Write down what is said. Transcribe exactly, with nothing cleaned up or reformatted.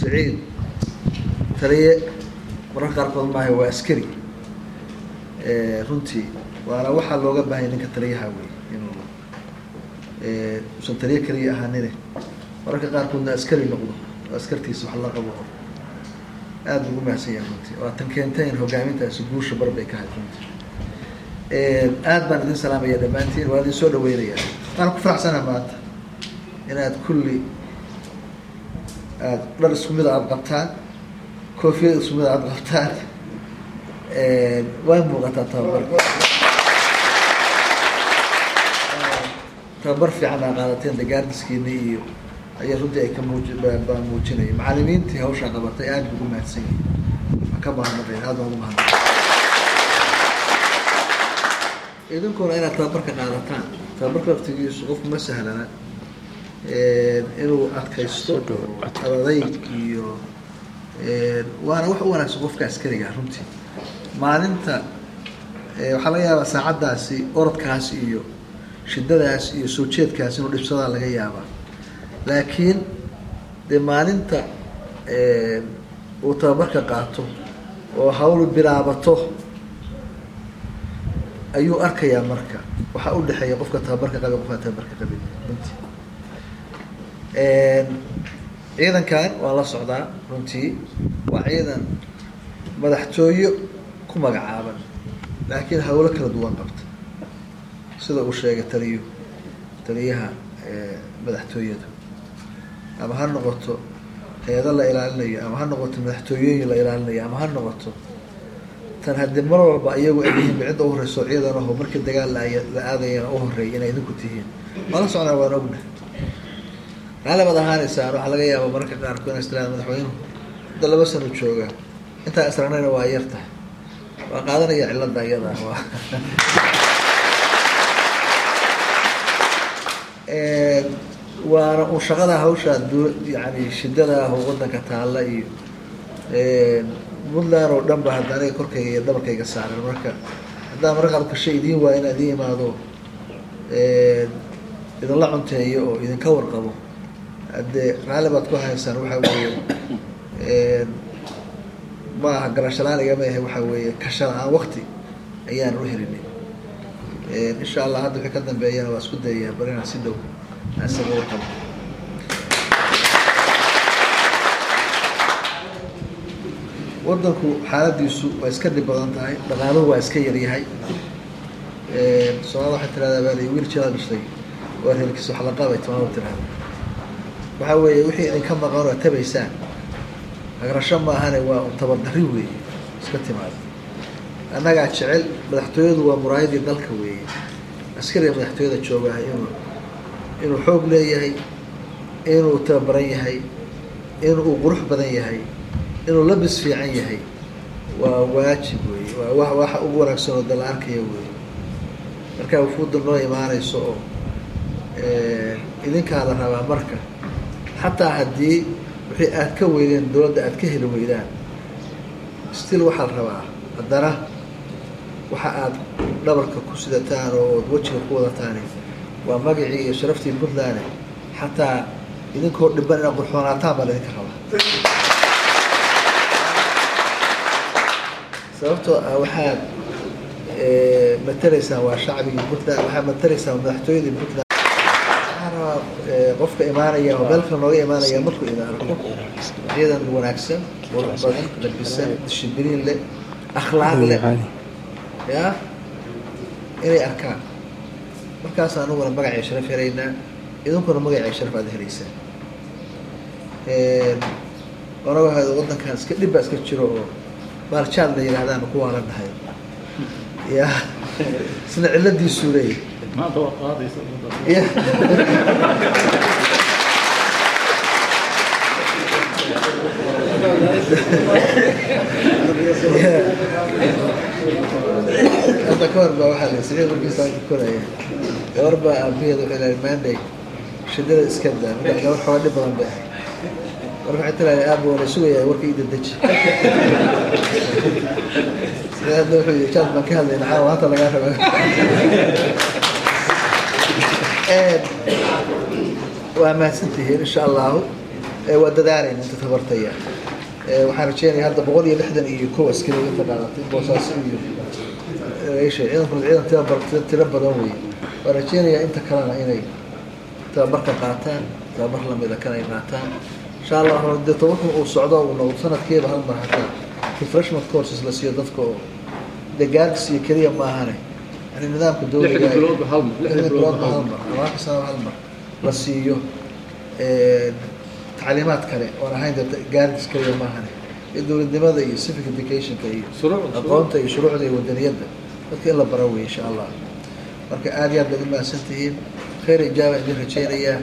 سعيد ترى مرة قارقون معي وعسكري runtii waana waxa looga baahan yahay ninka taliyaha weey inuu ee usan taliye kaliya ahaanine mararka qaar kuna askari noqdo askartiisa wax la qabo aad ugu mahadsan yahay runtii waa tan keentay in hogaamintaas guusha barbay ka hayso ee aad baan idin salaamaya dhamaantiin waa idin soo dhaweynaya waxaan ku faraxsanahay maanta inaad kulli aad dhar isku mid ah qabtaan koofiyad isku mid ah qabtaan وين موقعة تابر تابر في عنا قالتين دقارد سكيني أي ردي أي كموج بموجيني معلمين تهوش عقبتي قاعد بقول ما تسي كبر مرين هذا هو مهم إذا كنا أنا تابر كقالتان تابر كفتي سقف مسهلنا إنه أتكيستو أرضي كيو وأنا وح وأنا سقف كعسكري عرفتي maalinta ee waxa laga yaabaa saacadaasi orodkaas iyo shidadaas iyo soo jeedkaas inuu dhibsada laga yaabaa laakiin de maalinta ee uu tababarka qaato oo hawl bilaabato ayuu arkayaa marka waxa u dhaxeeya qofka tababarka qaba qofka tababarka qaba runtii ee ciidankan waa la socdaa runtii waa ciidan madaxtooyo كم عابن لكن هؤلاء كلا دوان قبت سيدا وشيء تريو تريها مدحتويته أما هالنقطة هذا الله إلى علني أما هالنقطة مدحتويين إلى علني أما هالنقطة تنهد المرة بأيه وإليهم بعد أهر السعيد أنا هو مركز دجال لا هذا ين أهر ين يدك تهين ما نصنع ونبنا على بدأ هاني سعر على جيا ومركز أركون استلام مدحوين ده بس نتشوجه أنت أسرنا وعيرته وقادر يعلن ضيّضه هو وشغلها هوشة يعني شدتها هو قدك تعالى مدلار ودم بهداني كركي دمك يقصر المركب هذا مركب كشيء دين وين دين ما هذا إذا الله عنته يو إذا كور قبو أد غالبا تكون إنسان وحوي ما قرشلان يجمعه هي وحوي كشلان وقتي أيام روحيني إن شاء الله هذا فكرنا بأيام واسكت يا برينا سيدو أسمع لكم waddanku xaaladiisu waa iska dib badan tahay dhaqaaluhu waa iska yar yahay ee Soomaaliya waxa tirada baa wiil jilaa dhashay waa reerkiisu xalaqad ay toona tirada waxa weeye wixii idin ka maqan oo tabaysaan agrasho ma ahane waa tabardari weeye iska timaad annaga jecel madaxtooyadu waa muraayadii dalka weeye askari madaxtooyada jooga inuu inuu xoog leeyahay inuu tabaran yahay inuu qurux badan yahay inuu labis fiican yahay waa waajib weey waa waxa ugu wanaagsan oo dal arkaya weey marka wufuud loo imaanayso oo ee idinka la rabaa marka hatta hadii wixii aad ka weydeen dawladda aad ka heli weydaan still waxa la rabaa hadana waxa aad dhabarka ku sidataan oo wajiga ku wadataan waa magacii iyo sharaftii Puntland hatta idinkoo dhiban in qurxoonaataan baa idinka rabaa sababtoo ah waxaad ee mataraysaa waa shacbiga Puntland waxa mataraysaa madaxtooyada Puntland ana qofka imaanaya oo dalka nooga imaanaya markuu ina arko ciidan wanaagsan warbaahin labisan dishibliin leh akhlaaq leh ya inay arkaan markaas aanu wada magac sharaf yareynaa idinkuna magac sharaf aad helaysaa ee oraga hada wadankan iska dib iska jiro بارشان اللي هذا نقوى على النهاية يا سنة علدي سوري ما توقعت يصير يا هذا كوربا واحد سعيد ورقيصة كوريا كوربا أبيه ذو إلى الماندي شديد إسكندر قال له حوالي بدن به ورفعت له أبو ولا سوية ورك إيد الدج. هذا هو كان مكان اللي نحاول هذا اللي قاعد. وما سنتهي إن شاء الله waa dadaalayna inta tabartaya waxaan rajeynayaa hadda boqol iyo lixdan iyo kow askari inta qaadatay boosaaso iyo eesha ciidanku ciidan tira badan tira badan weeye waan rajeynayaa inta kalena inay tababarka qaataan tababar lamida kan ay qaataan insha allah de tababarkan uu socdo uu noqdo sanadkeeba hal mar hataa refreshment courses la siiyo dadka oo de gaarkis iyo keliya maahane yani nidaamka dowliga lixda biloodba hal mar lixda biloodba hal mar ama sanad hal mar la siiyo تعليمات كله وأنا هاي ده جالس كله ما هني الدولة دماغه هي civic education كهي أقامته يشروع ده ودنيا ده بس كله بروي إن شاء الله. مركز آديات بدل ما سنتين خير إجابة إنه شيء